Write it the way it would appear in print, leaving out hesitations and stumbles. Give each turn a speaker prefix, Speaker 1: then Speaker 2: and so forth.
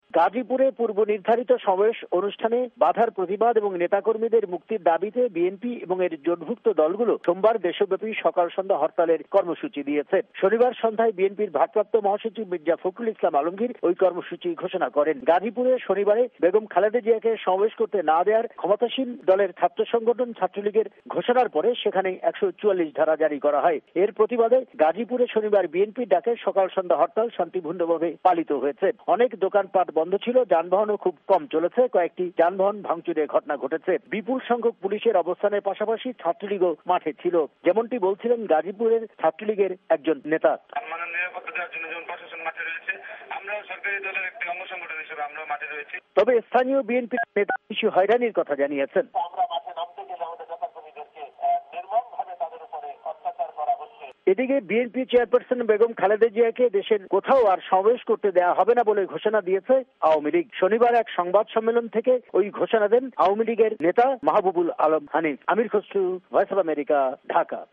Speaker 1: গাজীপুরে পূর্ব নির্ধারিত সমাবেশ অনুষ্ঠানে বাধার প্রতিবাদ এবং নেতাকর্মীদের মুক্তির দাবিতে বিএনপি এবং এর জোটভুক্ত দলগুলো সোমবার দেশব্যাপী সকাল সন্ধ্যা হরতালের কর্মসূচি দিয়েছে। শনিবার সন্ধ্যায় বিএনপির ভারপ্রাপ্ত মহাসচিব মির্জা ফখরুল ইসলাম আলমগীর ওই কর্মসূচি ঘোষণা করেন। গাজীপুরে শনিবারে বেগম খালেদা জিয়াকে সমাবেশ করতে না দেওয়ার ক্ষমতাসীন দলের ছাত্র সংগঠন ছাত্রলীগের ঘোষণার পরে সেখানে 144 ধারা জারি করা হয়। এর প্রতিবাদে গাজীপুরে শনিবার বিএনপির ডাকে সকাল সন্ধ্যা হরতাল শান্তিপূর্ণভাবে পালিত হয়েছে। অনেক দোকানপাট বন্ধ ছিল, যানবাহনও খুব কম চলেছে, কয়েকটি যানবাহন ভাঙচুরের ঘটনা ঘটেছে। বিপুল সংখ্যক পুলিশের অবস্থানের পাশাপাশি ছাত্রলীগও মাঠে ছিল, যেমনটি বলছিলেন গাজীপুরের ছাত্রলীগের একজন নেতা। তবে স্থানীয় বিএনপি নেতা কিছু হয়রানির কথা জানিয়েছেন। এদিকে বিএনপি চেয়ারপারসন বেগম খালেদা জিয়াকে দেশের কোথাও আর সমাবেশ করতে দেওয়া হবে না বলে ঘোষণা দিয়েছে আওয়ামী লীগ। শনিবার এক সংবাদ সম্মেলন থেকে ওই ঘোষণা দেন আওয়ামী লীগের নেতা Mahbubul Alam Hanif. Amir Khasru, voice of America, Dhaka.